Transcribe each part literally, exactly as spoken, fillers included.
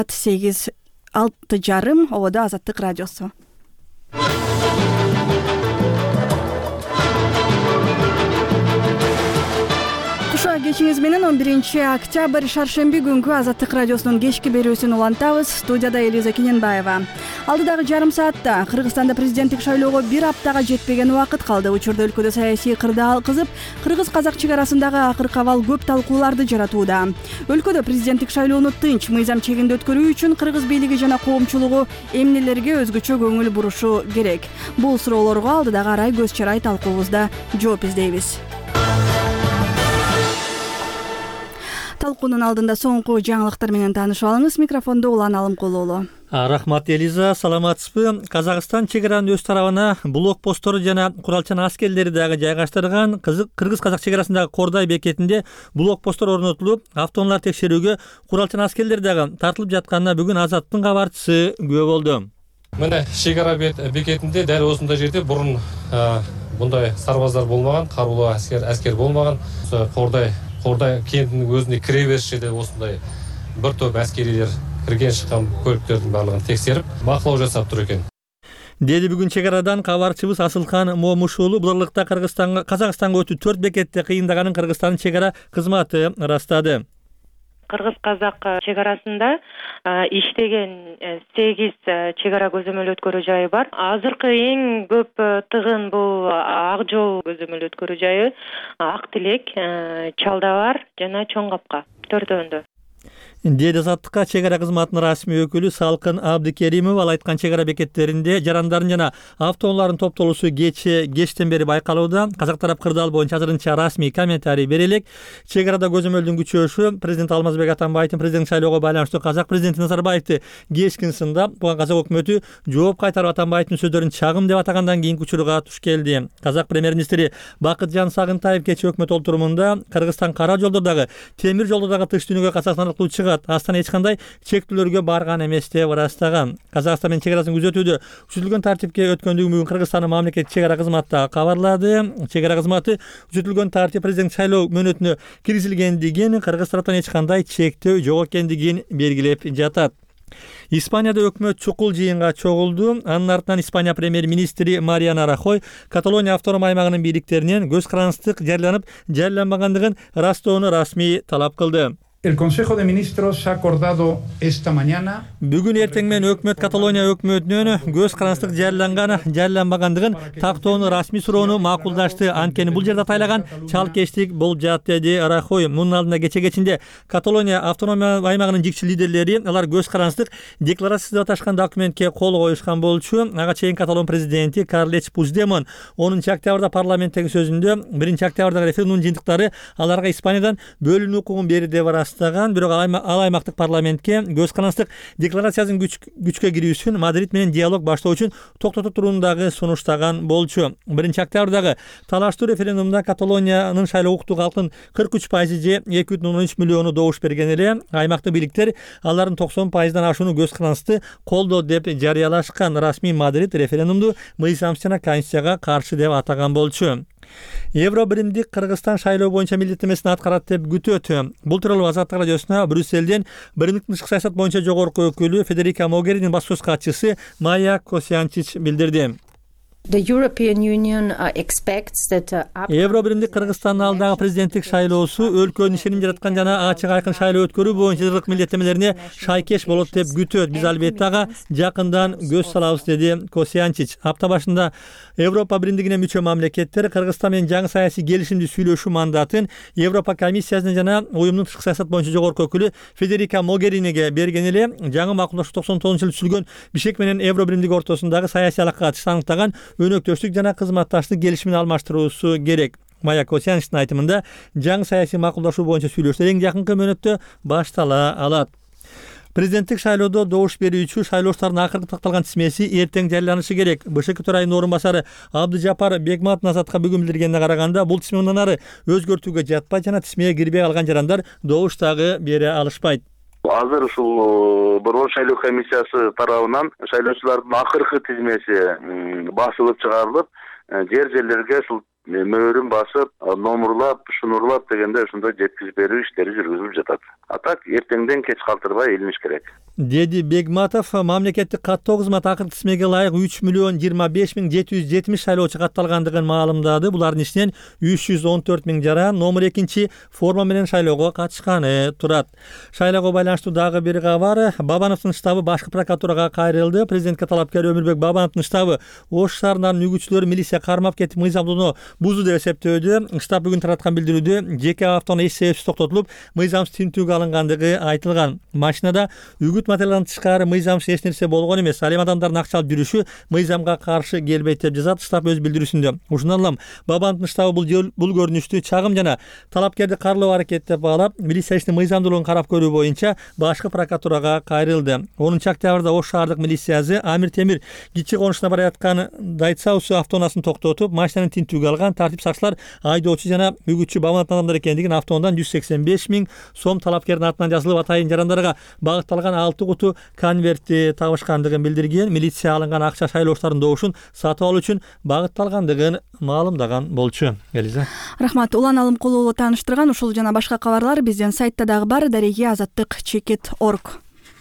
сегиз алты жарым ободо Азаттык радиосу. Куша кечиңиз менен он биринчи октябрь шаршемби күнгү Азаттык радиосунун кечки берүүсүн улантабыз. Студияда Элиза Кененбаева. Алдыдагы жарым саатта Кыргызстанда президенттик шайлоого бир аптага жетпеген убакыт калды. Учурда өлкөдө саясий кырдаал кызып, кыргыз-казак чек арасындагы акыркы абал көп талкууларды жаратууда. Өлкөдө президенттик шайлоону тынч, мыйзам чегинде өткөрүү үчүн кыргыз бийлиги жана коомчулугу эмнелерге өзгөчө көңүл бурушу керек? Бул суроолорго алдыдагы арай көз чарай талкуубузда жооп издейбиз. Талкуунун алдында соңку жаңылыктар менен таанышып алыңыз. Микрофондо Улан Алымкулуулу. Рахмат Элиза, саламатсызбы? Казакстан чек аранын өз тарабына блокпосттору жана куралчан аскерлери дагы жайгаштырган. Кыргыз-казак чек арасындагы Кордай бекетинде блокпосттор орнотулуп, автоунаалар текшерүүгө куралчан аскерлер дагы тартылып жатканына бүгүн Азаттын кабарчысы күбө болду. Мына чек ара бекетинде дәл осындай жерде бурун мындай сарбаздар болмаган, каруулуу аскер аскер болмаган. Кордай Кордай кентинин өзүнө кире бериш жерде осындай бир топ аскерилер кирген чыккан көлүктөрдүн баардыгын текшерип, бакылоо жасап тур экен. Деди бүгүн чек арадан кабарчыбыз Асылхан Момушулу. Бул ырлыкта Кыргызстанга Казакстанга өтүү төрт бекетте кыйындаганын Кыргызстандын чек ара кызматы ырастады. Кыргыз-казак чек арасында иштеген сегиз чек ара көзөмөл өткөрүү жайы бар. Азыркы эң көп тыгын бул Ак жол көзөмөл өткөрүү жайы, Ак Тилек, Чалдабар жана Чоң Капка төртөөндө. Деди Азаттыкка чек ара кызматынын расмий өкүлү Салкын Абдикеримова. Ал айткан чек ара бекеттеринде жарандардын жана автоунаалардын топтолуусу кече кечтен бери байкалууда. Казак тарап кырдаал боюнча азырынча расмий комментарий бере элек. Чек арада көзөмөлдүн күчөшү президент Алмазбек Атамбаевдин президент шайлоого байланыштуу казак президенти Назарбаевди кечкин сындап, буга казак өкмөтү жооп кайтарып Атамбаевдин сөздөрүн чагым деп атагандан кийинки учурга туш келди. Казак премьер-министри Бакытжан Сагынтаев кече өкмөт отурумунда Кыргызстан кара жолдордогу, темир жолдордогу тыш дүйнөгө казакстандык Астана эч кандай чектүүлөргө барган эмес деп ырастаган. Казакстан менен чек арасын күзөтүүдө күчөтүлгөн тартипке өткөндүгүн бүгүн Кыргызстандын мамлекеттик чек ара кызматы кабарлады. Чек ара кызматы күчөтүлгөн тартип президент шайлоо мөөнөтүнө киргизилгендигин, Кыргыз тараптан эч кандай чектөө жок экендигин белгилеп жатат. Испанияда өкмөт чукул жыйынга чогулду. Анын артынан Испания премьер-министри Мариано Рахой Каталония автоном аймагынын бийликтеринен көз карандык жарыяланып, жарыяланбагандыгын ырастоону расмий талап кылды. El Consejo de Ministros ha acordado esta mañana. Бүгүн эртең менен өкмөт Каталония өкмөтүнөн көз карандык жарыяланганы, жарыяланбагандыгын тактоону расмий суроону макулдашты. Анткени бул жерде атайлаган чалкештик болуп жатат, деди Рахой. Мунун алдында кече кечинде Каталония автономия аймагынын жикчи лидерлери алар көз карандык декларация деп аташкан документке кол коюшкан болчу. Ага чейин Каталон президенти Карлеч Пучдемон онунчу октябрда парламенттеги сөзүндө биринчи октябрдагы референдум жыйынтыктары аларга Испаниядан бөлүнүү укугун берди деп бирок ал аймактык парламентке көз карандык декларациясынын күчкө кирүүсүн Мадрид менен диалог баштоо үчүн токтотуу турундагы сунуштаган болчу. биринчи октябрдагы талаштуу референдумда Каталониянын шайлоо укуктуу калкын кырк үч пайызы же эки бүтүн ондон үч миллиону добуш берген эле. Аймактык бийликтер алардын токсон пайыздан ашууну көз карандыкты колдоо деп жарыялашкан. Расмий Мадрид референдумду мыйзамсыз жана конституцияга каршы деп атаган болчу. Евро биримдик Кыргызстан шайлоо боюнча милдеттемесин аткарат деп күтөт. Бул тууралуу Азаттык радиосуна Брюсселден биримдиктин тышкы саясат боюнча жогорку өкүлү Федерика Могеринин басма сөз катчысы Майя Косянчич билдирди. Евро биримдик Кыргызстандын алдагы президенттик шайлоосу өлкөнүн ишеним жараткан жана ачык айкын шайлоо өткөрүү боюнча жылдык милдеттемелерине шайкеш болот деп күтөт. Биз албетте ага жакындан көз салабыз, деди Косянчич. Апта башында Европа биримдигине мүчө мамлекеттер Кыргызстан менен жаңы саясий келишимди сүйлөшүү мандатын Европа комиссиясына жана уюмдун тышкы саясат боюнча жогорку өкүлү Федерика Могериниге берген эле. Жаңы макулдашуу токсон тогузунчу жылы түзүлгөн Бишкек менен Евро биримдиги ортосундагы саясий алакага аныктаган өнөктөштүк жана кызматташтык келишимин алмаштыруусу керек. Майя Косянчичтин айтымында жаңы саясий макулдашуу боюнча сүйлөшүүлөр эң жакынкы мөөнөттө баштала алат. Президенттик шайлоодо добуш берүүчү шайлоочулардын акыркы такталган тизмеси эртең жарыяланышы керек. БШК төрайымынын орун басары Абдыжапар Бегмат Назатка бүгүн билдиргенине караганда, бул тизме мындан ары өзгөртүүгө жатпайт жана тизмеге кирбей калган жарандар добуш дагы бере алышпайт. Азыр ушул борбор шайлоо комиссиясы тарабынан шайлоочулардын акыркы тизмеси басылып чыгарылып, жер жерлерге ушул мөөрүн басып, номурлап, шунурлап дегенде ошондой жеткизип берүү иштери жүргүзүлүп жатат. А так эртеңден кеч калтырбай илиниш керек, деди Бегматов. Мамлекеттик каттоо кызмат акыркы тизмеге ылайык үч миллион жыйырма беш миң жети жүз жетимиш шайлоочу катталгандыгын маалымдады. Булардын ичинен үч жүз он төрт миң жара номер экинчи форма менен шайлоого катышканы турат. Шайлоого байланыштуу дагы бир кабар. Бабановдун штабы башкы прокуратурага кайрылды. Президентке талапкер Өмүрбек Бабановдун штабы Ош шаарынын үгүтчүлөрү милиция кармап кетип мыйзамдууну бузду деп эсептөөдө. Штаб бүгүн тараткан билдирүүдө жеке автоунаа эч себепсиз токтотулуп, мыйзамсыз тинтүүгө алынгандыгы айтылган. Машинада үгүт материалынан тышкары мыйзамсыз эч нерсе болгон эмес. Ал эми адамдардын акча алып жүрүшү мыйзамга каршы келбейт деп жазат штаб өз билдирүүсүндө. Ушундан улам Бабановдун штабы бул бул көрүнүштү чагым жана талапкерди карлоо аракет деп баалап, милиция ишинин мыйзамдуулугун карап көрүү боюнча башкы прокуратурага кайрылды. онунчу октябрда Ош шаардык милициясы Амир Темир Кичи конушуна бара жаткан Дайцаусу автоунаасын токтотуп, машинаны тинтүүгө алган. Тартип сакчылар айдоочу жана үгүтчү Бабановдун адамдар экендигин, автоунаадан жүз сексен беш миң сом талапкердин атынан жазылып атайын жарандарга багытталган алты куту конвертти табышкандыгын билдирген. Милиция алынган акча шайлоочулардын добушун сатып алуу үчүн багытталгандыгын маалымдаган болчу. Элиза. Рахмат. Улан Алымкулуу тааныштырган. Ушул жана башка кабарлар биздин сайтта дагы бар. Дареги азаттык чекит точка орг.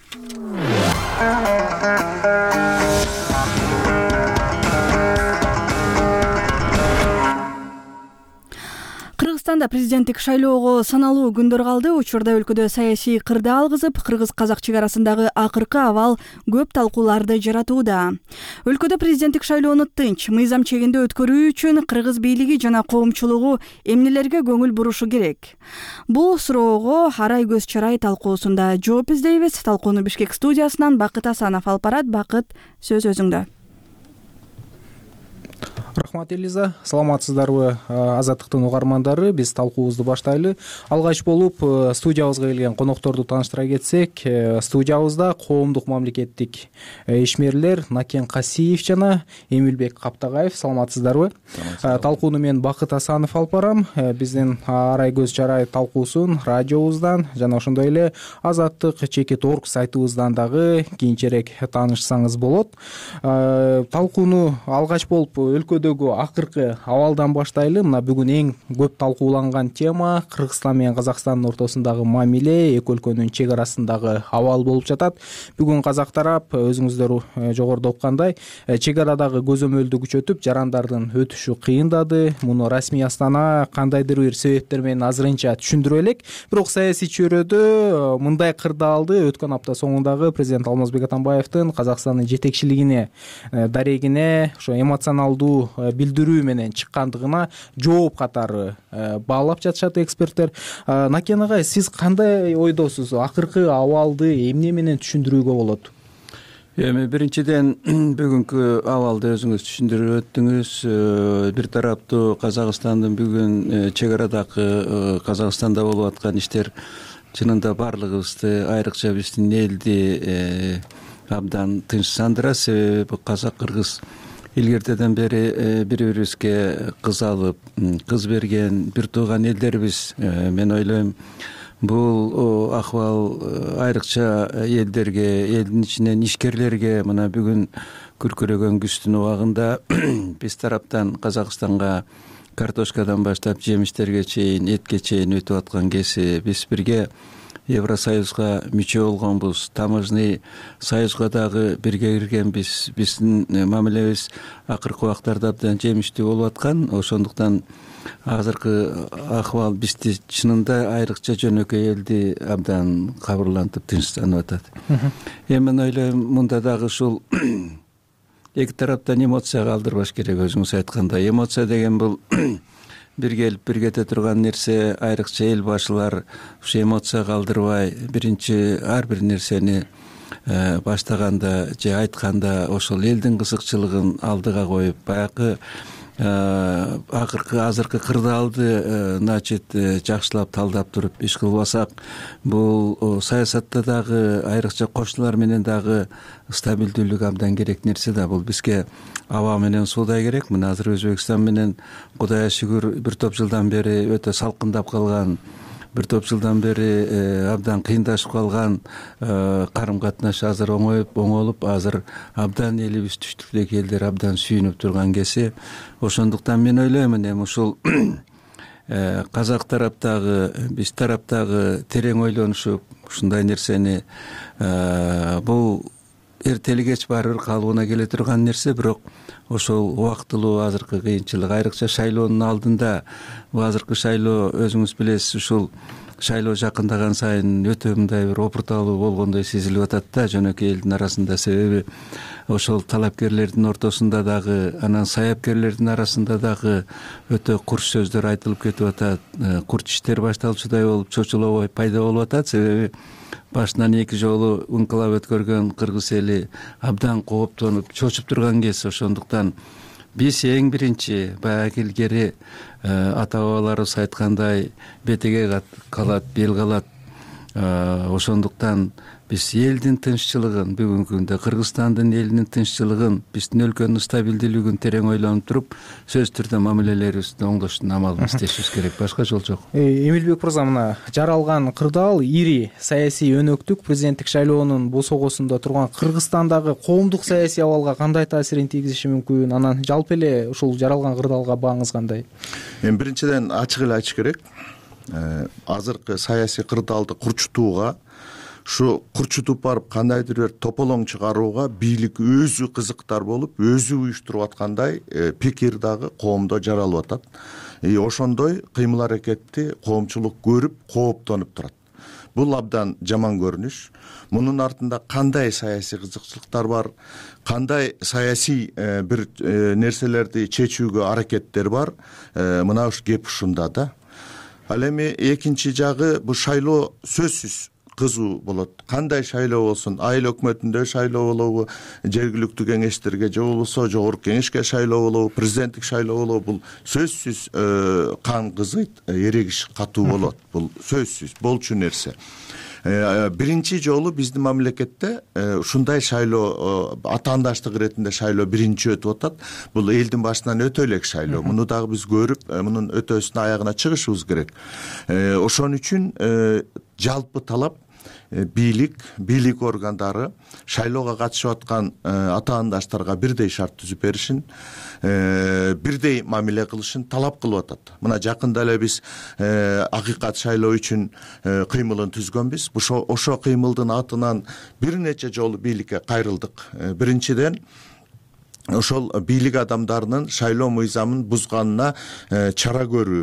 Кыргызстанда президенттик шайлоого саналуу күндөр калды. Учурда өлкөдө саясий кырдаал кызып, кыргыз-казак чек арасындагы акыркы абал көп талкууларды жаратууда. Өлкөдө президенттик шайлоону тынч, мыйзам чегинде өткөрүү үчүн кыргыз бийлиги жана коомчулугу эмнелерге көңүл бурушу керек? Бул суроого Арай көз чарай талкуусунда жооп издейбиз. Талкууну Бишкек студиясынан Бакыт Асанов алып барат. Бакыт, сөз өзүңдө. Рахмат, Элиза. Саламатсыздарбы, Азаттыктын угармандары? Биз талкуубузду баштайлы. Алгач болуп студиябызга келген конокторду тааныштыра кетсек, студиябызда коомдук мамлекеттик ишмерлер Накен Касиев жана Эмилбек Каптагаев. Саламатсыздарбы? Талкууну мен Бакыт Асанов алып барам. Биздин Арай көз чарай талкуусун радиобуздан жана ошондой эле Азаттык чекит точка орг сайтыбыздан дагы кийинчерээк таанышсаңыз болот. Талкууну алгач болуп өлкөдөгү акыркы абалдан баштайлы. Мына бүгүн эң көп талкууланган тема Кыргызстан менен Казакстандын ортосундагы мамиле, эки өлкөнүн чек арасындагы абал болуп жатат. Бүгүн казак тарап өзүңүздөр жогоруда уккандай чек арадагы көзөмөлдү күчөтүп, жарандардын өтүшү кыйындады. Муну расмий Астана кандайдыр бир себептер менен азырынча түшүндүрө элек. Бирок саясий чөйрөдө мындай кырдаалды өткөн апта соңундагы президент Алмазбек Атамбаевдин Казакстандын жетекчилигине, дарегине ошо эмоционалдуу билдирүү менен чыккандыгына жооп катары баалап жатышат эксперттер. Накен агай, сиз кандай ойдосуз? Акыркы абалды эмне менен түшүндүрүүгө болот? Эми биринчиден бүгүнкү абалды өзүңүз түшүндүрүп өттүңүз. Бир тараптуу Казакстандын бүгүн чек арадагы Казакстанда болуп аткан иштер чынында баардыгыбызды, айрыкча биздин элди абдан тынчсандырат. Себеби казак кыргыз илгертеден бери бири бирибизге кыз алып, кыз берген бир тууган элдербиз. Мен ойлойм, бул акыбал айрыкча элдерге, элдин ичинен ишкерлерге мына бүгүн күркүрөгөн күздүн убагында биз тараптан Казакстанга картошкадан баштап жемиштерге чейин, этке чейин өтүп аткан кези биз бирге Евросоюзга мүчө болгонбуз. Таможный союзга дагы бирге киргенбиз. Биздин мамилебиз акыркы убактарда абдан жемиштүү болуп аткан. Ошондуктан азыркы акыбал бизди чынында айрыкча жөнөкөй элди абдан кабырлантып, тынчтанып атат. Эми мен ойлойм, мында дагы ушул эки тараптан эмоция калтырбаш керек. Өзүңүз айткандай, эмоция деген бул бир келип бир кете турган нерсе. Айрыкча эл башылар ушу эмоция калтырбай, биринчи ар бир нерсени баштаганда же айтканда ошол элдин кызыкчылыгын алдыга коюп, баягы акыркы азыркы кырдаалды значит жакшылап талдап туруп иш кылбасак, бул саясатта дагы айрыкча кошуналар менен дагы стабилдүүлүк абдан керек нерсе да. Бул бизге аба менен суудай керек. Мына азыр Өзбекстан менен Кудайга шүгүр бир топ жылдан бери өтө салкындап калган бир топ жылдан бери абдан кыйындашып калган карым катнаш азыр оңоюп оңолуп азыр абдан элибиз түштүктөгү элдер абдан сүйүнүп турган кези. Ошондуктан мен ойлоймун эми ушул казак тараптагы биз тараптагы терең ойлонушуп ушундай нерсени бул эртели кеч баары бир калыбына келе турган нерсе, бирок ошол убактылуу азыркы кыйынчылык айрыкча шайлоонун алдында, бул азыркы шайлоо өзүңүз билесиз, ушул шайлоо жакындаган сайын өтө мындай бир опурталуу болгондой сезилип атат да жөнөкөй элдин арасында. Себеби ошол талапкерлердин ортосунда дагы, анан саяпкерлердин арасында дагы өтө курч сөздөр айтылып кетип атат, курч иштер башталчудай болуп чочулоо пайда болуп атат. Себеби башынан эки жолу ыңкылап өткөргөн кыргыз эли абдан кооптонуп чочуп турган кез. Ошондуктан биз эң биринчи баягы илгери ата бабаларыбыз айткандай бетеге калат, бел калат. Ошондуктан биз элдин тынччылыгын, бүгүнкү күндө Кыргызстандын элинин тынччылыгын, биздин өлкөнүн стабилдүүлүгүн терең ойлонуп туруп, сөзсүз түрдө мамилелерибизди оңдоштун амалын издешибиз керек. Башка жол жок. Эмилбек мырза, мына жаралган кырдаал ири саясий өнөктүк президенттик шайлоонун босогосунда турган Кыргызстандагы коомдук саясий абалга кандай таасирин тийгизиши мүмкүн? Анан жалпы эле ушул жаралган кырдаалга бааңыз кандай? Эми биринчиден ачык эле айтыш керек. Азыркы саясий кырдаалды курчутууга, ушу курчутуп барып кандайдыр бир тополоң чыгарууга бийлик өзү кызыктар болуп, өзү уюштуруп аткандай пикир дагы коомдо жаралып атат. И ошондой кыймыл аракетти коомчулук көрүп, кооптонуп турат. Бул абдан жаман көрүнүш. Мунун артында кандай саясий кызыкчылыктар бар, кандай саясий бир нерселерди чечүүгө аракеттер бар, мына ушу кеп ушунда да. Ал эми экинчи жагы, бул шайлоо сөзсүз кызуу болот. Кандай шайлоо болсун, айыл өкмөтүндө шайлоо болобу, жергиликтүү кеңештерге же болбосо жогорку кеңешке шайлоо болобу, президенттик шайлоо болобу, бул сөзсүз кан кызыйт, эрегиш катуу болот. Бул сөзсүз болчу нерсе. Биринчи жолу биздин мамлекетте ушундай шайлоо, атаандаштык иретинде шайлоо биринчи өтүп атат. Бул элдин башынан өтө элек шайлоо. Муну дагы биз көрүп, мунун өтөсүнө аягына чыгышыбыз керек. Ошон үчүн жалпы талап бийлик, бийлик органдары шайлоого катышып аткан атаандаштарга бирдей шарт түзүп беришин, бирдей мамиле кылышын талап кылып атат. Мына жакында эле биз акыйкат шайлоо үчүн кыймылын түзгөнбүз. Ошо кыймылдын атынан бир нече жолу бийликке кайрылдык. Биринчиден, ошол бийлик адамдарынын шайлоо мыйзамын бузганына чара көрүү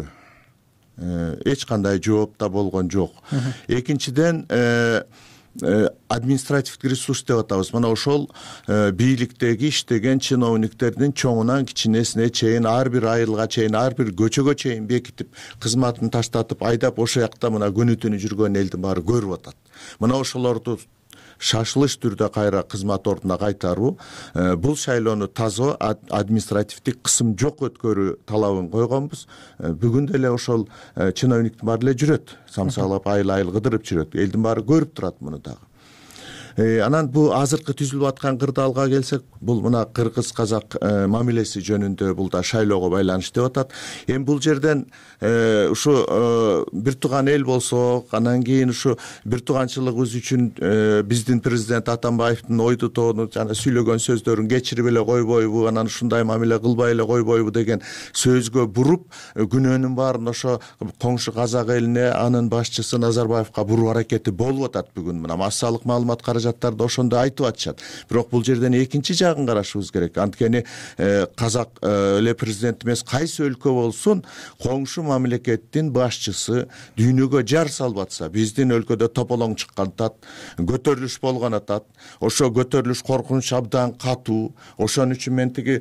эч кандай жооп да болгон жок. Экинчиден, административдик ресурс деп атабыз. Мына ошол бийликтеги иштеген чиновниктердин чоңунан кичинесине чейин, ар бир айылга чейин, ар бир көчөгө чейин бекитип, кызматын таштатып, айдап ошол жакта мына күнү түнү жүргөн элдин баары көрүп атат. Мына ошолорду шашылыш түрдө кайра кызмат ордуна кайтаруу, бул шайлоону таза административдик кысым жок өткөрүү талабын койгонбуз. Бүгүн деле ошол чиновниктин баары эле жүрөт, самсалап айыл-айыл кыдырып жүрөт. Элдин баары көрүп турат муну дагы. Анан бул азыркы түзүлүп аткан кырдаалга келсек, бул мына кыргыз-казак мамилеси жөнүндө бул да шайлоого байланыштуу деп атат. Эми бул жерден ушу бир тууган эл болсок, анан кийин ушу бир тууганчылыгыбыз үчүн биздин президент Атамбаевдин ойду тоону жана сүйлөгөн сөздөрүн кечирип эле койбойбу, анан ушундай мамиле кылбай эле койбойбу деген сөзгө буруп, күнөөнүн баарын ошо коңшу казак элине, анын башчысы Назарбаевка буруу аракети болуп атат бүгүн. Мына массалык маалымат каражаттарды ошондо айтып атышат. Бирок бул жерден экинчи жагын карашыбыз керек. Анткени казак эле президент эмес, кайсы өлкө болсун, коңшу мамлекеттин башчысы дүйнөгө жар салып атса, биздин өлкөдө тополоң чыккан атат, көтөрүлүш болгон атат. Ошо көтөрүлүш коркунуч абдан катуу. Ошон үчүн мен тиги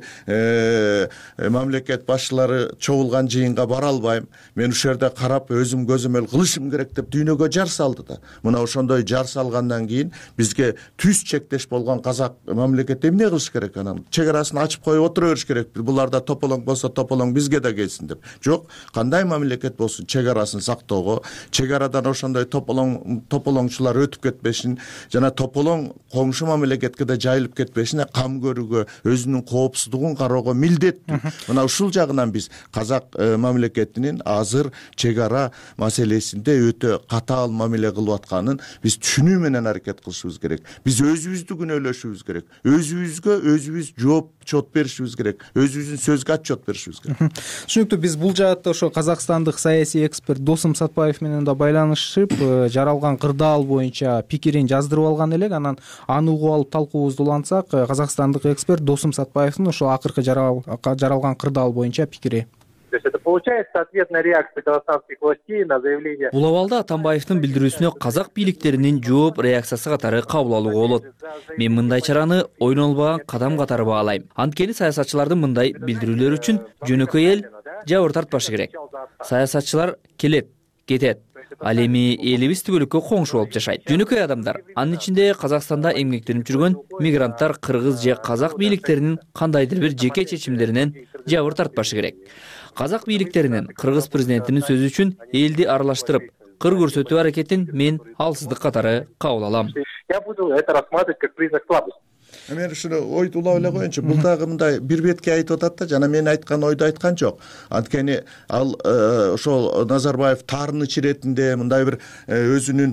мамлекет башчылары чогулган жыйынга бара албайм. Мен ушул жерде карап өзүм көзөмөл кылышым керек деп дүйнөгө жар салды да. Мына ошондой жар салгандан кийин бизге бизге түз чектеш болгон казак мамлекети эмне кылыш керек? Анан чек арасын ачып коюп отура бериш керекпи? Буларда тополоң болсо тополоң бизге да келсин деп. Жок, кандай мамлекет болсун чек арасын сактоого, чек арадан ошондой тополоң тополоңчулар өтүп кетпешин, жана тополоң коңшу мамлекетке да жайылып кетпешине кам көрүүгө, өзүнүн коопсуздугун кароого милдеттүү. Мына ушул жагынан биз казак мамлекетинин азыр чек ара маселесинде өтө катаал мамиле кылып атканын биз түшүнүү менен аракет кылышыбыз керек. Биз өзүбүздү күнөөлөшүбүз керек. Өзүбүзгө өзүбүз жооп чот беришибиз керек. Өзүбүздүн сөзгө отчет беришибиз керек. Түшүнүктүү. Биз бул жаатта ошо казакстандык саясий эксперт Досум Сатпаев менен да байланышып, жаралган кырдаал боюнча пикирин жаздырып алган элек. Анан аны угуп алып талкуубузду улантсак, казакстандык эксперт Досум Сатпаевдин ошо акыркы жаралган кырдаал боюнча пикири. То есть это получается ответная реакция казахстанских властей на заявление. Бул абалда Атамбаевдин билдирүүсүнө казак бийликтеринин жооп реакциясы катары кабыл алууга болот. Мен мындай чараны ойнолбогон кадам катары баалайм. Анткени саясатчылардын мындай билдирүүлөрү үчүн жөнөкөй эл жабыр тартпашы керек. Саясатчылар келет, кетет. Ал эми элибиз түгөлүккө коңшу болуп жашайт. Жөнөкөй адамдар, анын ичинде Казакстанда эмгектенип жүргөн мигранттар кыргыз же казак бийликтеринин кандайдыр бир жеке чечимдеринен жабыр тартпашы керек. Казак бийликтеринин кыргыз президентинин сөзү үчүн элди аралаштырып, кыр көрсөтүү аракетин мен алсыздык катары кабыл алам. Я буду это рассматривать как признак слабости. Мен ушуну ойду улап эле коеюнчу. Бул дагы мындай бир бетке айтып атат да, жана мен айткан ойду айткан жок. Анткени ал ошол Назарбаев таарыныч иретинде мындай бир өзүнүн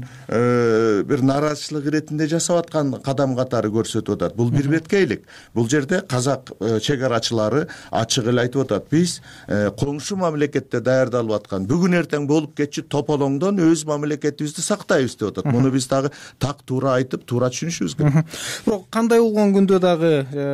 бир нааразычылык иретинде жасап аткан кадам катары көрсөтүп атат. Бул бир беткейлик. Бул жерде казак чек арачылары ачык эле айтып атат. Биз коңшу мамлекетте даярдалып аткан бүгүн эртең болуп кетчү тополоңдон өз мамлекетибизди сактайбыз деп атат. Муну биз дагы так туура айтып, туура түшүнүшүбүз керек. Бирок кандай болгон күндө дагы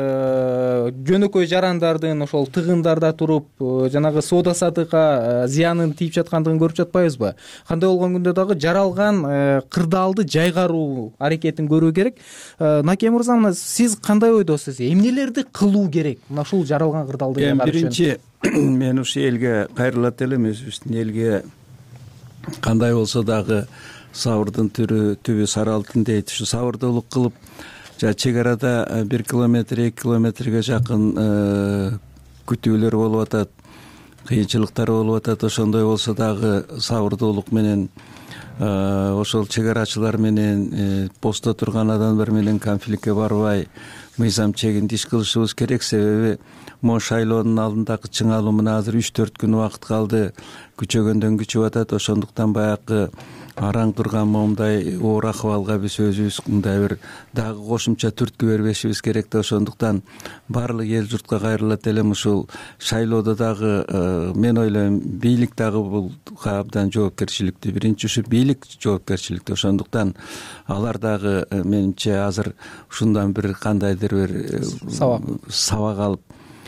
жөнөкөй жарандардын ошол тыгындарда туруп жанагы соода саттыкка зыянын тийип жаткандыгын көрүп жатпайбызбы? Кандай болгон күндө дагы жаралган кырдаалды жайгаруу аракетин көрүү керек. Наке мырза, мына сиз кандай ойдосуз? Эмнелерди кылуу керек мына ушул жаралган кырдаалды жайгаруу үчүн? Биринчи, мен ушу элге кайрылат элем, өзүбүздүн элге кандай болсо дагы сабырдын түрү түбү сары алтын дейт. Ушу сабырдуулук кылып, чек арада бир километр, эки километрге жакын күтүүлөр болуп атат, кыйынчылыктар болуп атат. Ошондой болсо дагы сабырдуулук менен ошол чек арачылар менен постто турган адамдар менен конфликтке барбай, мыйзам чегинде иш кылышыбыз керек. Себеби могу шайлоонун алдындагы чыңалуу мына азыр үч төрт күн убакыт калды, күчөгөндөн күчүп атат. Ошондуктан баягы араң турган моундай оор акыбалга биз өзүбүз мындай бир дагы кошумча түрткү бербешибиз керек да. Ошондуктан баардык эл журтка кайрылат элем. Ушул шайлоодо дагы мен ойлойм, бийлик дагы бул абдан жоопкерчиликтүү. Биринчи ушу бийлик жоопкерчиликтүү. Ошондуктан алар дагы менимче азыр ушундан бир кандайдыр бир сабак сабак алып,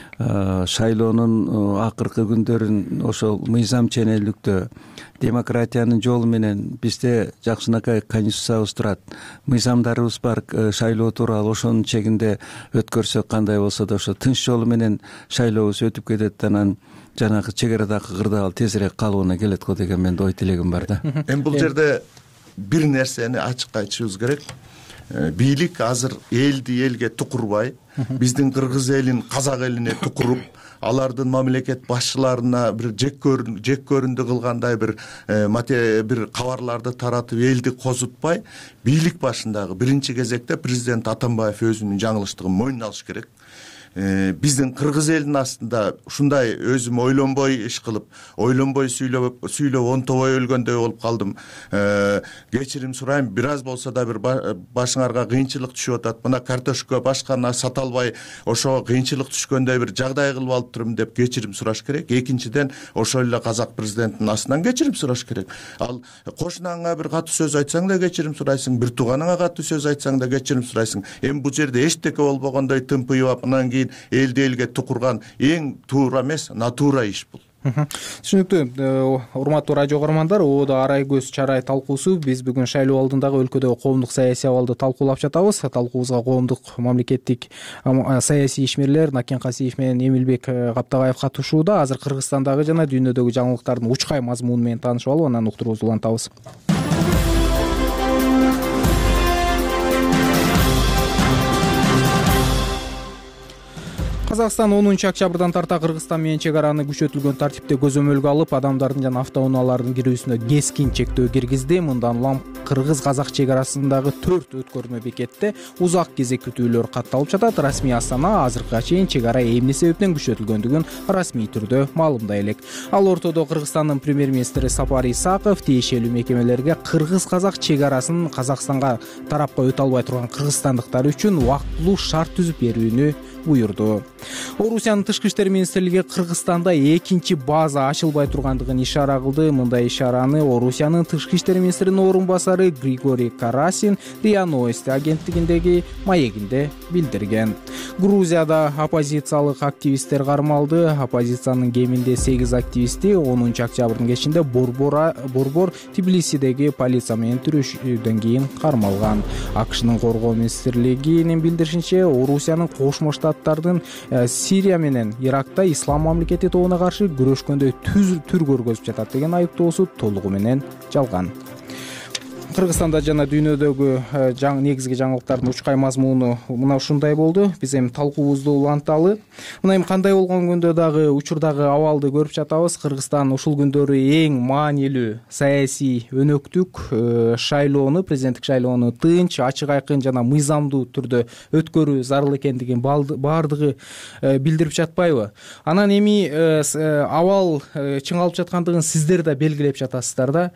шайлоонун акыркы күндөрүн ошол мыйзам ченелдикте, демократиянын жолу менен, бизде жакшынакай конституциябыз турат, мыйзамдарыбыз бар, шайлоо тууралуу ошонун чегинде өткөрсөк кандай болсо да ошо тынч жолу менен шайлообуз өтүп кетет. Анан жанагы чек арадагы кырдаал тезирээк калууна келет го деген менде ой тилегим бар да. Эми бул жерде бир нерсени ачык айтышыбыз керек. Бийлик азыр элди элге тукурбай, биздин кыргыз элин казак элине тукуруп, алардын мамлекет башчыларына бир жек көрүндү кылгандай бир бир кабарларды таратып элди козутпай, бийлик башындагы биринчи кезекте президент Атамбаев өзүнүн жаңылыштыгын мойнуна алыш керек. Биздин кыргыз элинин астында ушундай өзүм ойлонбой иш кылып, ойлонбой сүйлөп сүйлөп онтобой өлгөндөй болуп калдым. Кечирим сурайм, бир аз болсо да бир башыңарга кыйынчылык түшүп атат. Мына картошка башканы сата албай, ошого кыйынчылык түшкөндөй бир жагдай кылып алып турмун деп кечирим сураш керек. Экинчиден, ошол эле казак президентинин астынан кечирим сураш керек. Ал кошунаңа бир катуу сөз айтсаң да кечирим сурайсың, бир тууганыңа катуу сөз айтсаң да кечирим сурайсың. Эми бул жерде эчтеке болбогондой тымпыйып, анан кийин элди элге тукурган эң туура эмес, натура иш бул. Түшүнүктүү. Урматтуу радио көрөрмандар, Оодо арай көз чарай талкуусу. Биз бүгүн шайлоо алдындагы өлкөдөгү коомдук саясий абалды талкуулап жатабыз. Талкуубузга коомдук мамлекеттик саясий ишмерлер Накен Касиев менен Эмилбек Каптагаев катышууда. Азыр Кыргызстандагы жана дүйнөдөгү жаңылыктардын учкай мазмуну менен таанышып алып, анан уктуруубузду улантабыз. Казакстан онунчу октябрдан тарта Кыргызстан менен чек араны күчөтүлгөн тартипте көзөмөлгө алып, адамдардын жана автоунаалардын кирүүсүнө кескин чектөө киргизди. Мындан улам кыргыз-казак чек арасындагы төрт өткөрмө бекетте узак кезек күтүүлөр катталып жатат. Расмий Астана азыркыга чейин чек ара эмне себептен күчөтүлгөндүгүн расмий түрдө маалымдай элек. Ал ортодо Кыргызстандын премьер-министри Сапар Исаков тиешелүү мекемелерге кыргыз-казак чек арасын Казакстанга тарапка өтө албай турган кыргызстандыктар үчүн убактылуу шарт түзүп берүүнү буйрду. Орусиянын тышкы иштер министрлиги Кыргызстанда экинчи база ачылбай тургандыгын ишара кылды. Мындай ишараны Орусиянын тышкы иштер министринин орун басары Григорий Карасин РИА Новости агенттигиндеги маегинде билдирген. Грузияда оппозициялык активисттер кармалды. Оппозициянын кеминде сегиз активисти онунчу октябрдын кечинде Борбор Борбор Тбилисидеги полиция менен түрөшүүдөн кийин кармалган. АКШнын коргоо министрлигинин билдиришинче, Орусиянын Кошмо Штаттардын Сирия менен Иракта ислам мамлекети тобуна каршы күрөшкөндө түр көргөзүп жатат деген айыптоосу толугу менен жалган. Кыргызстанда жана дүйнөдөгү жаңы негизги жаңылыктардын учкай мазмуну мына ушундай болду. Биз эми талкуубузду уланталы. Мына эми кандай болгон күндө дагы учурдагы абалды көрүп жатабыз. Кыргызстан ушул күндөрү эң маанилүү саясий өнөктүк шайлоону, президенттик шайлоону тынч, ачык айкын жана мыйзамдуу түрдө өткөрүү зарыл экендигин баардыгы билдирип жатпайбы? Анан эми абал чыңалып жаткандыгын сиздер да белгилеп жатасыздар да.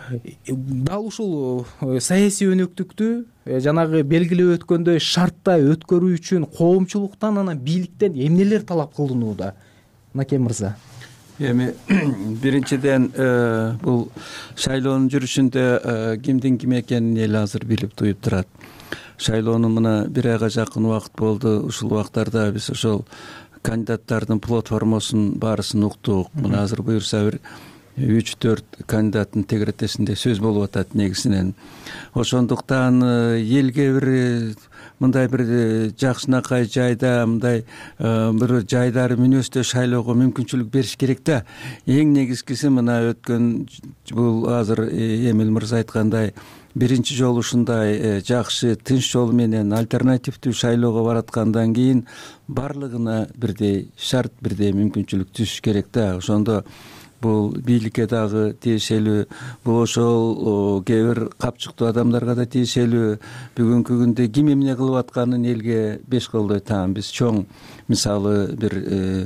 Дал ушул саясий өнөктүктү жанагы белгилеп өткөндөй шартта өткөрүү үчүн коомчулуктан, анан бийликтен эмнелер талап кылынууда? Накем мырза. Эми биринчиден бул шайлоонун жүрүшүндө кимдин ким экенин эл азыр билип туюп турат. Шайлоонун мына бир айга жакын убакыт болду. Ушул убактарда биз ошол кандидаттардын платформосун баарысын уктук. Мына азыр буюрса бир үч төрт кандидаттын тегеретесинде сөз болуп атат негизинен. Ошондуктан элге бир мындай бир жакшынакай жайда, мындай бир жайдары мүнөздө шайлоого мүмкүнчүлүк бериш керек да. Эң негизгиси мына өткөн бул азыр Эмил мырза айткандай биринчи жолу ушундай жакшы тынч жол менен альтернативдүү шайлоого бараткандан кийин барлыгына бирдей шарт, бирдей мүмкүнчүлүк түзүш керек да. Ошондо бул бийликке дагы тиешелүү, бул ошол кээ бир капчыктуу адамдарга да тиешелүү. Бүгүнкү күндө ким эмне кылып атканын элге беш колдой таам. Биз чоң мисалы бир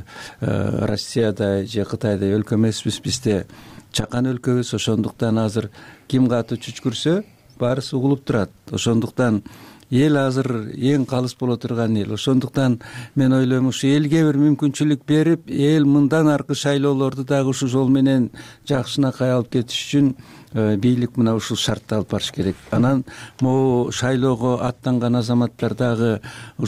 Россияда же Кытайда өлкө эмеспиз, бизде чакан өлкөбүз. Ошондуктан азыр ким катуу чүчкүрсө баарысы угулуп турат. Ошондуктан эл азыр эң калыс боло турган эл. Ошондуктан мен ойлойм, ушу элге бир мүмкүнчүлүк берип, эл мындан аркы шайлоолорду дагы ушул жол менен жакшынакай алып кетиш үчүн бийлик мына ушул шартты алып барыш керек. Анан могу шайлоого аттанган азаматтар дагы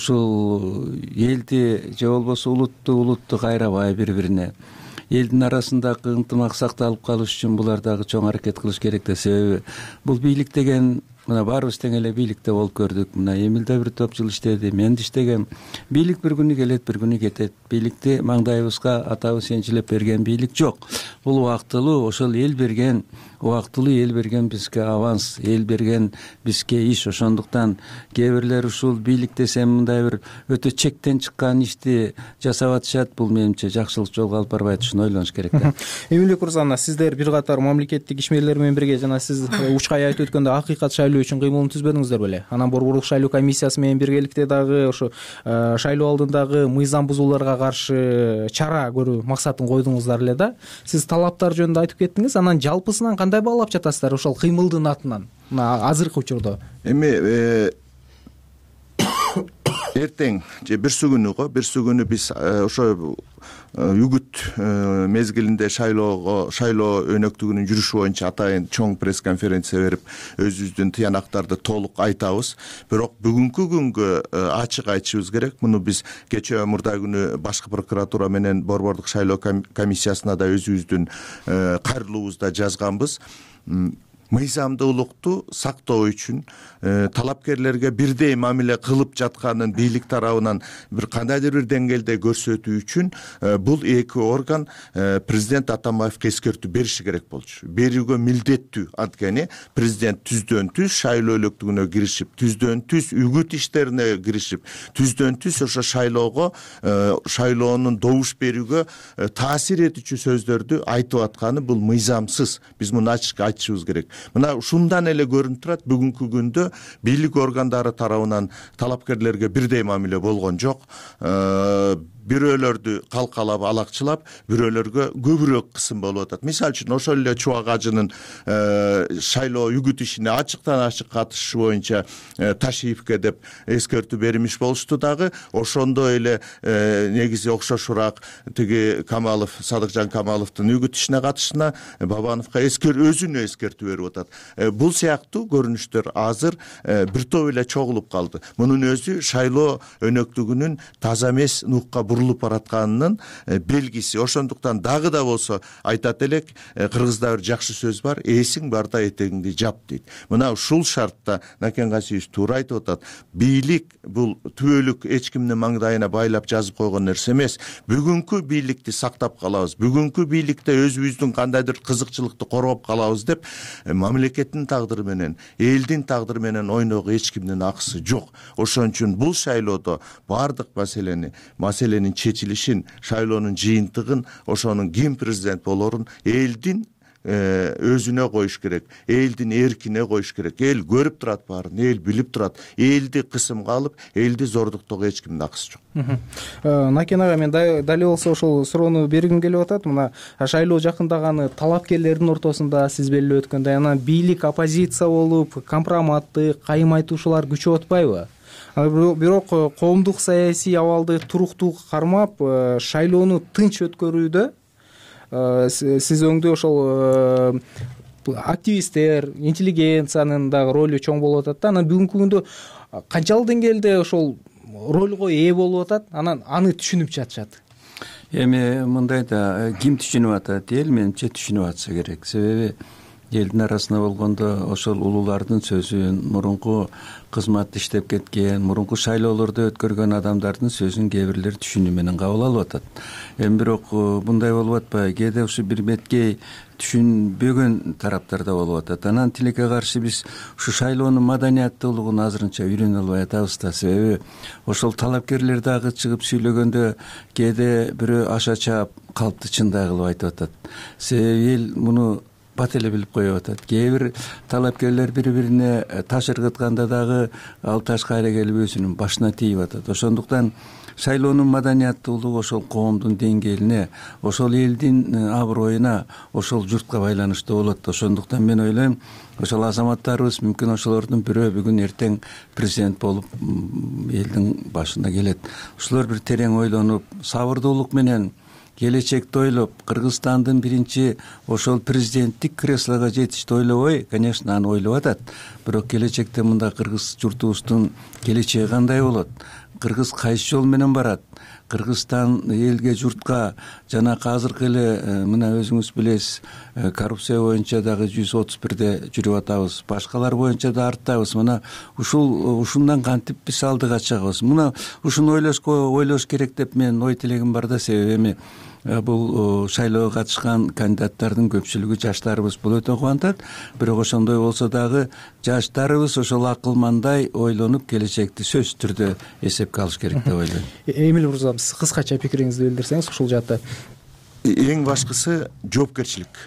ушул элди же болбосо улутту улутту кайрабай бири-бирине, элдин арасындагы ынтымак сакталып калыш үчүн булар дагы чоң аракет кылыш керек да. Себеби бул бийлик деген мына баарыбыз тең эле бийликте болуп көрдүк. Мына Эмил да бир топ жыл иштеди, мен да иштегем. Бийлик бир күнү келет, бир күнү кетет. Бийликти маңдайыбызга атабыз энчилеп берген бийлик жок. Бул убактылуу, ошол эл берген, убактылуу эл берген бизге аванс, эл берген бизге иш. Ошондуктан кээ бирлер ушул бийлик десем мындай бир өтө чектен чыккан ишти жасап атышат. Бул менимче жакшылык жолго алып барбайт, ушуну ойлонуш керек да. Эмилбек мырза, сиздер бир катар мамлекеттик ишмерлер менен бирге жана сиз учкай айтып өткөндө акыйкат шайлоо үчүн кыймылын түзбөдүңүздөр беле? Анан борборлук шайлоо комиссиясы менен биргеликте дагы ошо шайлоо алдындагы мыйзам бузууларга каршы чара көрүү максатын койдуңуздар эле да. Сиз талаптар жөнүндө айтып кеттиңиз. Анан жалпысынан кандай баалап жатасыздар ошол кыймылдын атынан мына азыркы учурда? Эми эртең же бирсү күнү го бирсү күнү биз ошо үгүт мезгилинде шайлоого шайлоо өнөктүгүнүн жүрүшү боюнча атайын чоң пресс конференция берип өзүбүздүн тыянактарды толук айтабыз. Бирок бүгүнкү күнгө ачык айтышыбыз керек. Муну биз кечээ мурдай күнү башкы прокуратура менен борбордук шайлоо комиссиясына да өзүбүздүн кайрылуубузда жазганбыз. мыйзамдуулукту сактоо үчүн талапкерлерге бирдей мамиле кылып жатканын бийлик тарабынан бир кандайдыр бир деңгээлде көрсөтүү үчүн бул эки орган президент Атамбаевге эскертүү бериши керек болчу, берүүгө милдеттүү. Анткени президент түздөн түз шайлоо өлөктүгүнө киришип, түздөн түз үгүт иштерине киришип, түздөн түз ошо шайлоого шайлоонун добуш берүүгө таасир этүүчү сөздөрдү айтып атканы бул мыйзамсыз. Биз муну ачык айтышыбыз керек. Мына ушундан эле көрүнүп турат, бүгүнкү күндө бийлик органдары тарабынан талапкерлерге бирдей мамиле болгон жок. Бирөөлөрдү калкалап, алакчылап, бирөөлөргө көбүрөөк кысым болуп атат. Мисалы үчүн ошол эле Чубак Ажынын шайлоо үгүт ишине ачыктан ачык катышышы боюнча Ташиевке деп эскертүү бермиш болушту дагы. Ошондо эле негизи окшошураак тиги Камалов, Садыкжан Камаловдун үгүт ишине катышына Бабановго эскер өзүнө эскертүү берип атат. Бул сыяктуу көрүнүштөр азыр бир топ эле чогулуп калды. Мунун өзү шайлоо өнөктүгүнүн таза эмес нукка бурулуп баратканынын белгиси. Ошондуктан дагы да болсо айтат элек, кыргызда бир жакшы сөз бар, эсиң барда этегиңди жап дейт. Мына ушул шартта Накен Касиевич туура айтып атат. Бийлик бул түбөлүк эч кимдин маңдайына байлап жазып койгон нерсе эмес. Бүгүнкү бийликти сактап калабыз, бүгүнкү бийликте өзүбүздүн кандайдыр кызыкчылыкты коргоп калабыз деп мамлекеттин тагдыры менен, элдин тагдыры менен ойноого эч кимдин акысы жок. Ошон үчүн бул шайлоодо бардык маселени маселенин чечилишин, шайлоонун жыйынтыгын, ошонун ким президент болорун элдин өзүнө коюш керек, элдин эркине коюш керек. Эл көрүп турат баарын, эл билип турат. Элди кысымга алып, элди зордуктоого эч кимдин акысы жок. Накен ага, мен дал эле болсо ошол суроону бергим келип атат. Мына шайлоо жакындаганы талапкерлердин ортосунда сиз белгилеп өткөндөй, анан бийлик оппозиция болуп, компроматты, кайым айтуучулар күчөп атпайбы? Бирок коомдук саясий абалды туруктуу кармап, шайлоону тынч өткөрүүдө сиз өңдүү ошол активисттер, интеллигенциянын дагы ролу чоң болуп атат да. Анан бүгүнкү күндө канчалык деңгээлде ошол ролго ээ болуп атат, анан аны түшүнүп жатышат? Эми мындай да, ким түшүнүп атат? Эл менимче түшүнүп атса керек. Себеби элдин арасында болгондо ошол улуулардын сөзүн, мурунку кызматты иштеп кеткен, мурунку шайлоолорду өткөргөн адамдардын сөзүн кээ бирлер түшүнүү менен кабыл алып атат. Эми бирок мындай болуп атпайбы? Кээде ушу бир меткей түшүнбөгөн тараптар да болуп атат. Анан тилекке каршы биз ушу шайлоонун маданияттуулугун азырынча үйрөнө албай атабыз да. Себеби ошол талапкерлер дагы чыгып сүйлөгөндө кээде бирөө аша чаап калпты чындай кылып айтып атат. Себеби эл муну бат эле билип коюп атат. Кээ бир талапкерлер бири-бирине таш ыргытканда дагы ал таш кайра келип өзүнүн башына тийип атат. Ошондуктан шайлоонун маданияттуулугу ошол коомдун деңгээлине, ошол элдин аброюна, ошол журтка байланыштуу болот. Ошондуктан мен ойлойм, ошол азаматтарыбыз мүмкүн ошолордун бирөө бүгүн эртең президент болуп элдин башына келет. Ошолор бир терең ойлонуп, сабырдуулук менен келечекти ойлоп, Кыргызстандын биринчи ошол президенттик креслого жетишти ойлобой, конечно, аны ойлоп атат. Бирок келечекте мында кыргыз журтубуздун келечеги кандай болот? Кыргыз кайсы жол менен барат? Кыргызстан элге, журтка жанакы азыркы эле мына өзүңүз билесиз, коррупция боюнча дагы жүз отуз бирде жүрүп атабыз, башкалар боюнча да арттабыз. Мына ушул ушундан кантип биз алдыга чыгабыз? Мына ушуну ойлошко ойлош керек деп мен ой тилегим бар да. Себеби эми бул шайлоого катышкан кандидаттардын көпчүлүгү жаштарыбыз, бул өтө кубантат. Бирок ошондой болсо дагы жаштарыбыз ошол акылмандай ойлонуп келечекти сөзсүз түрдө эсепке алыш керек деп ойлойм. Эмил мырза, сиз кыскача пикириңизди билдирсеңиз ушул жаатта. Эң башкысы жоопкерчилик.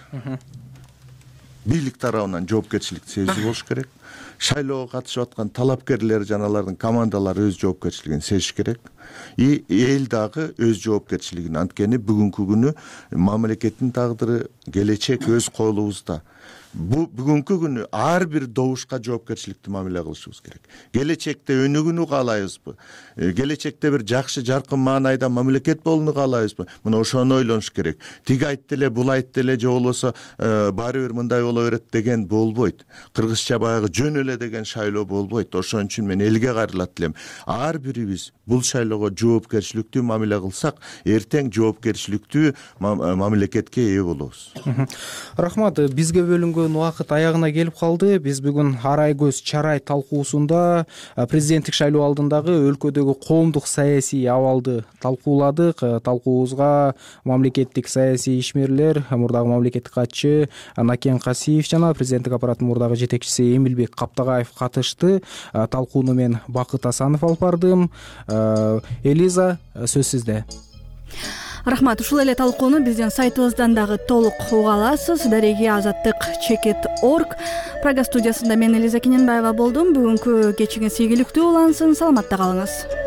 Бийлик тарабынан жоопкерчилик сезүү болуш керек. Шайлоого катышып аткан талапкерлер жана алардын командалары өз жоопкерчилигин сезиш керек. И эл дагы өз жоопкерчилигин, анткени бүгүнкү күнү мамлекеттин тагдыры, келечек өз колубузда. Бу бүгүнкү күнү ар бир добушка жоопкерчиликтүү мамиле кылышыбыз керек. Келечекте өнүгүүнү каалайбызбы? Келечекте бир жакшы, жаркын маанайда мамлекет болууну каалайбызбы? Мына ошону ойлонуш керек. Тиги айтты эле, бул айтты эле, же болбосо баары бир мындай боло берет деген болбойт. Кыргызча баягы жөн эле деген шайлоо болбойт. Ошон үчүн мен элге кайрылат элем. Ар бирибиз бул шайлоого жоопкерчиликтүү мамиле кылсак, эртең жоопкерчиликтүү мамлекетке ээ болобуз. Рахмат. Бизге бөлүнгөн бөлүнгөн убакыт аягына келип калды. Биз бүгүн арай көз чарай талкуусунда президенттик шайлоо алдындагы өлкөдөгү коомдук саясий абалды талкууладык. Талкуубузга мамлекеттик саясий ишмерлер, мурдагы мамлекеттик катчы Накен Касиев жана президенттик аппараттын мурдагы жетекчиси Эмилбек Каптагаев катышты. Талкууну мен Бакыт Асанов алып бардым. Элиза, сөз сизде. Рахмат. Ушул эле талкууну биздин сайтыбыздан дагы толук уга аласыз. Дареги азаттык чекит точка орг. Прага студиясында мен Элиза Кененбаева болдум. Бүгүнкү кечиңиз ийгиликтүү улансын. Саламатта калыңыз.